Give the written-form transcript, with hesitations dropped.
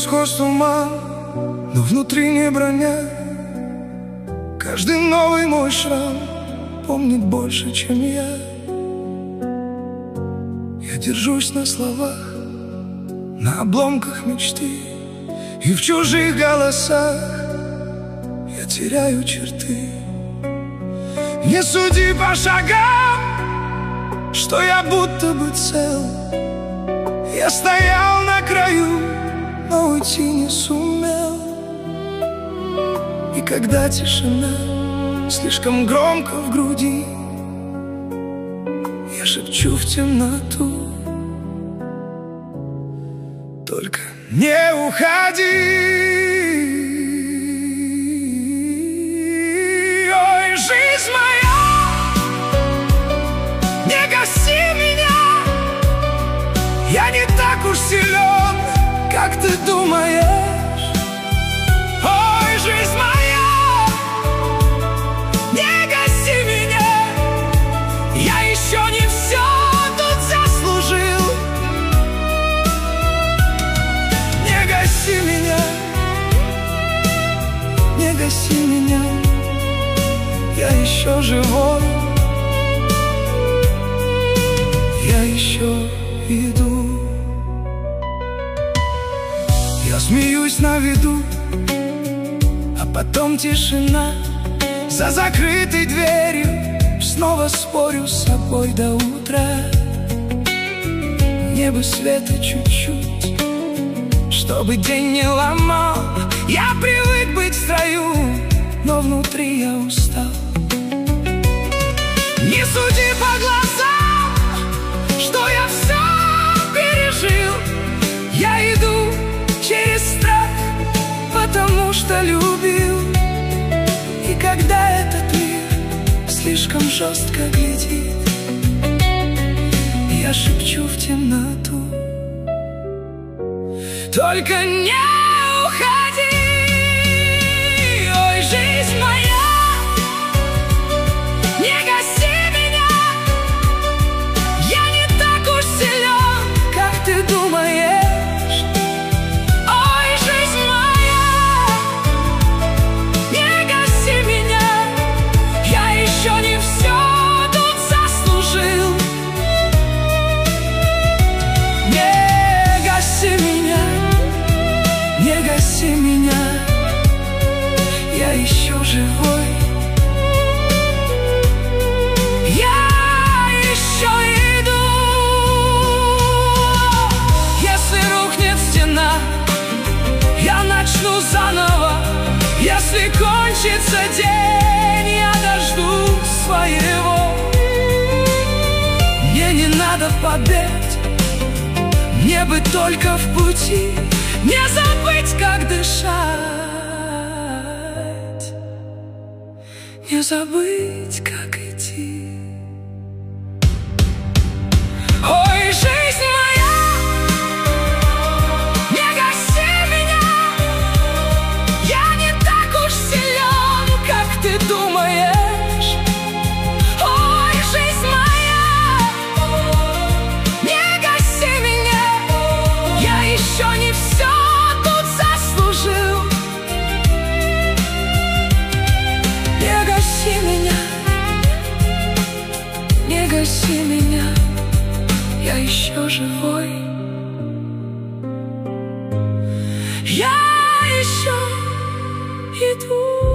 схож с ума, но внутри не броня. Каждый новый мой шрам помнит больше, чем я. Я держусь на словах, на обломках мечты, и в чужих голосах я теряю черты. Не суди по шагам, что я будто бы цел. Я стоял на краю, но уйти не сумел. И когда тишина слишком громко в груди, я шепчу в темноту: только не уходи. Ой, жизнь моя, не гаси меня. Я не так уж силен, как ты думаешь. Ой, жизнь моя, не гаси меня. Я еще не все тут заслужил. Не гаси меня, не гаси меня. Я еще живой, я еще иду. Я смеюсь на виду, а потом тишина. За закрытой дверью снова спорю с собой до утра. Мне бы света чуть-чуть, чтобы день не ломал. Я привык быть в строю, но внутри я устал. Не суди по глазам, что я все пережил. Я иду через страх, потому что любил. И когда этот мир слишком жестко глядит, я шепчу в темноту: только не уходи. Ой, жизнь моя, не гаси меня. Я не так уж силен, как ты думаешь. Ой, жизнь моя, не гаси меня. Я еще не все тут заслужил. Не гаси меня, не гаси меня. Я еще живой, я еще иду. Если рухнет стена, я начну заново. Если кончится день, я дождусь своего. Мне не надо побед, мне бы только в пути не забыть, как дышать, не забыть, как идти. Ой, жизнь моя, не гаси меня. Я не так уж силен, как ты думаешь. Ой, жизнь моя, не гаси меня. Я еще не все тут заслужил. Не гаси меня, не гаси меня. Я еще живой, я еще иду.